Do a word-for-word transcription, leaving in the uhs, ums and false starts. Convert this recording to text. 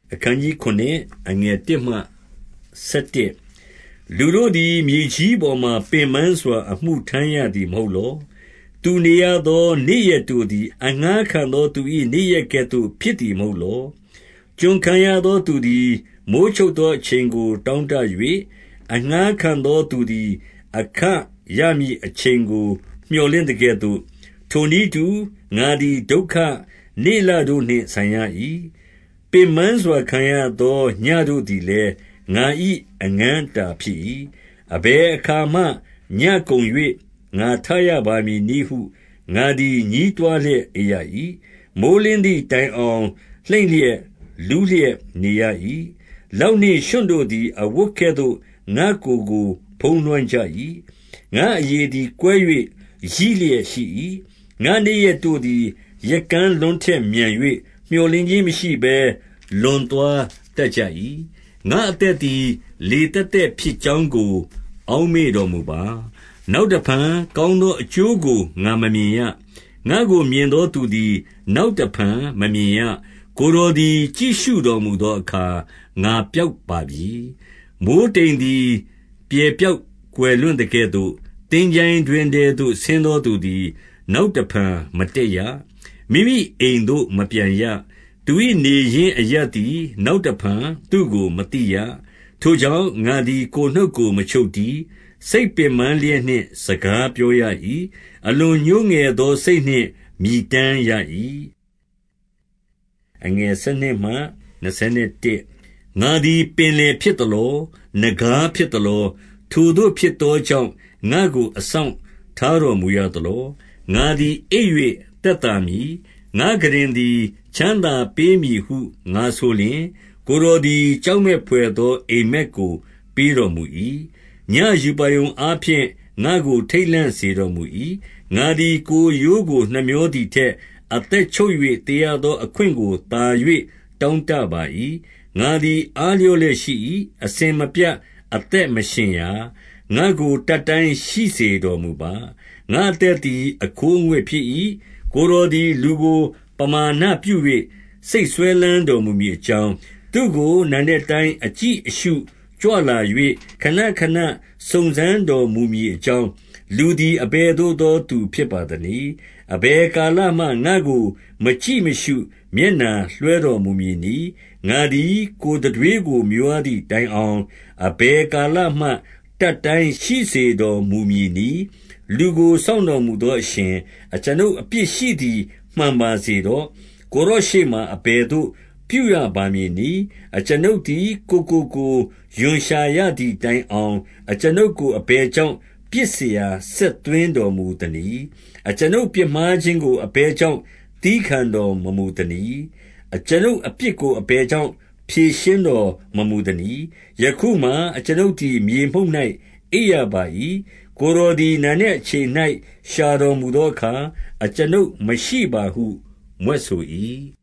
အခန်းကြီးခုနှစ်အငယ်တစ်မှဆယ်တစ်လူတို့သည်မြေကြီးပေါ်မှပင်ပန်းစွာအမှုထမ်းရသည်မဟုတ်လောသူနေရသောနေ့ရက်တို့သည်အငှားခံသောသူ၏နေ့ရက်ကဲ့သို့ဖြစ်သည်မဟုတ်လောကျွန်ခံရသောသူသည်မိုးချုပ်သောအချိန်ကိုတောင်းတ၍အငှားခံသောသူသည်အခရမည်အချိန်ကိုမျှော်လင့်တကဲ့သို့ထိုနည်းတူငါသည်ဒုက္ခနေလတို့နှင့်ဆိုင်ရ၏ပင်ပန်းစွာခံရသောညတို့သည်လည်းငါ၏အငန်းတာဖြစ်၏အဘယ်အခါမှညကုန်၍ငါထရပါမည်နည်းဟုငါသည်ညည်းတွားလျက်အေရ၏မိုဃ်းလင်းသည့်တိုင်အောင်လှိမ့်လျက်လူးလျက်နေရ၏လောက်နှင့်ရွှံ့တို့သည်အဝတ်ကဲ့သို့ငါကိုယ်ကိုဖုံးလွှမ်းကြ၏ငါအရေသည်ကွဲ၍ရည်လျက်ရှိ၏ငါနေ့ရက်တို့သည်ရက်ကန်းလွန်ထက်မြန်၍မျှော်လင့်ခြင်းမရှိဘဲလွန်သွားတတ်ကြ၏ငါအသက်သည်လေတက်တက်ဖြစ်ကြောင်းကိုအောက်မေ့တော်မူပါနောက်တဖန်ကောင်းသောအကျိုးကိုငါမမြင်ရငါကိုမြင်သောသူသည်နောက်တဖန်မမြင်ရကိုယ်တော်သည်ကြည့်ရှုတော်မူသောအခါငါပျောက်ပါပြီမိုဃ်းတိမ်သည်ပြေပြောက်ကွယ်လွင့်တကဲ့သို့သင်္ချိုင်းတွင်တည်းသို့ဆင်းသောသူသည်နောက်တဖန်မတက်ရမိမိအိမ်သို့မပြန်ရသူ၏နေရင်းအရပ်သည်နောက်တဖန်သူ့ကိုမသိရထိုကြောင့်ငါသည်ကိုယ်နှုတ်ကိုမချုပ်တည်းစိတ်ပင်ပန်းလျက်နှင့်စကားပြောရ၏အလွန်ညှိုးငယ်သောစိတ်နှင့်မြည်တမ်းရ၏အငယ်၁၂မှ၂၁ငါသည်ပင်လယ်ဖြစ်သလောနဂါးဖြစ်သလောထိုတို့ဖြစ်သောကြောင့်ငါကိုအဆောင်ထားတော်မူရသလောငါသည်အိပ်၍သက်သာမည်ငါကရင်သည်ချမ်းသာပေးမည်ဟုငါဆိုလျင်ကိုယ်တော်သည်ကြောက်မက်ဖွယ်သောအိမ်မက်ကိုပေးတော်မူ၏ညယူပါယုံအားဖြင့်ငါကိုထိတ်လန့်စေတော်မူ၏ငါသည်ကိုယ်ရိုးကိုနှမျောသည်ထက်အသက်ချုပ်၍တရားသောအခွင့်ကိုသာ၍တောင်းတပါ၏ငါသည်အားလျော့လျက်ရှိ၏အစဉ်မပြတ်အသက်မရှင်ရာငါကိုတတ်တိုင်းရှိစေတော်မူပါငါအသက်သည်အခိုးအငွေ့ဖြစ်၏ကိုယ်တော်သည်လူကိုပမာဏပြု၍စိတ်ဆွဲလန်းတော်မူမည်အကြောင်းသူကိုနံနက်တိုင်းအကြည့်အရှုကြွလာ၍ခဏခဏစုံစမ်းတော်မူမည်အကြောင်းလူသည်အဘယ်သို့သောသူဖြစ်ပါသနည်းအဘယ်ကာလမှငါကိုမကြည့်မရှုမျက်နှာလွှဲတော်မူမည်နည်းငါသည်ကိုယ်တည်းကိုမျောသည့်တိုင်အောင်အဘယ်ကာလမှတတ်တိုင်းရှိစေတော်မူမည်နည်းလူကိုစောင့်တော်မူသောအရှင်အကျွန်ုပ်အပြစ်ရှိသည်မှန်ပါစေတော့ကိုရောရှိမှအဘယ်သို့ပြုရပါမည်နည်းအကျွန်ုပ်သည်ကိုကိုကိုယွန်ရှာရသည့်တိုင်အောင်အကျွန်ုပ်ကိုအဘယ်ကြောင့်ပြစ်เสียဆက်သွင်းတော်မူသနည်းအကျွန်ုပ်ပြစ်မှားခြင်းကိုအဘယ်ကြောင့်သီးခံတော်မမူသနည်းအကျွန်ုပ်အပြစ်ကိုအဘယ်ကြောင့်ဖြေရှင်းတော်မမူသနည်းယခုမှအကျွန်ုပ်သည်မြေမှုန့်၌အိပ်ရပါ၏ကိုယ်တော်သည်နာနှင့်အချိန်၌ရှာတော်မူသောအခါအကျွန်ုပ်မရှိပါဟုမြွက်ဆို၏